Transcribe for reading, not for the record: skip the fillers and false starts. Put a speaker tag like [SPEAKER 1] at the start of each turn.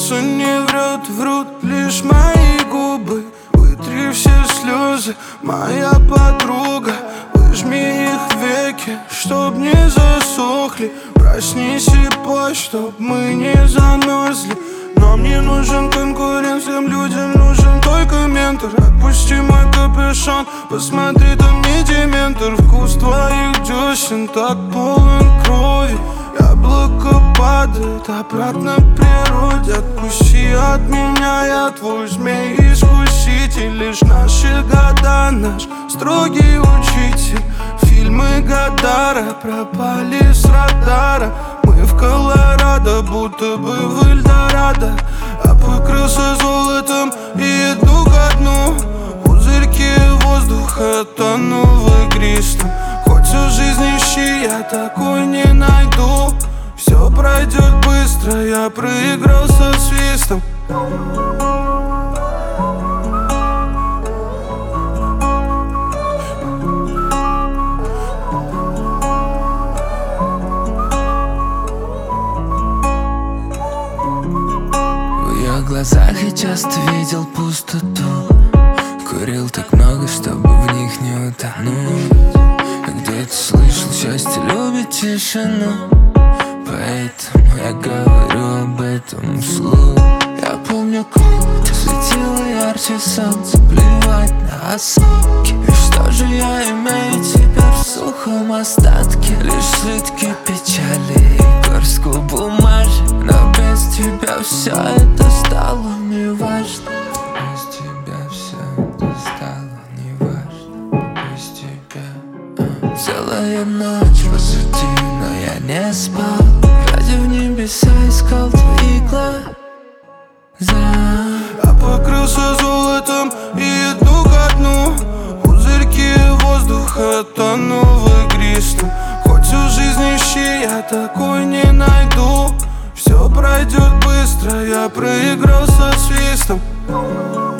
[SPEAKER 1] сердце не врет, врут лишь мои губы. Вытри все слезы, моя подруга. Выжми их веки, чтоб не засохли. Проснись и пой, чтоб мы не замерзли. Но мне нужен конкурент, всем людям нужен только ментор. Отпусти мой капюшон, посмотри, там не дементор. Вкус твоих десен так полон крови. Яблоко падает обратно к природе. Отпусти от меня, я твой змей-искуситель. Лишь наши года, наш строгий учитель. Фильмы Годара пропали с радара. Мы в Колорадо, будто бы в Эльдорадо. Я покрылся золотом и иду ко дну. Пузырьки воздуха тону в игристом. Хоть всю жизнь ищи, я такой не найду. Все пройдет быстро, я проиграл со свистом.
[SPEAKER 2] В глазах я часто видел пустоту. Курил так много, чтобы в них не утонуть. Где-то слышал, счастье любит тишину. Поэтому я говорю об этом вслух. Я помню, как светило ярче солнце. Плевать на осадки. И что же я имею теперь в сухом остатке? Лишь слитки печали и горстку бумажек. Но без тебя все это стало неважно. Без тебя все это стало неважно. Без тебя целая ночь позади, но я не спал. Глядя в небеса, искал твои глаза.
[SPEAKER 1] Я покрылся золотом и иду ко дну. Пузырьки воздуха тону в игристом. Хоть всю жизнь ищи, я такой не найду. Все пройдет быстро, я проиграл со свистом.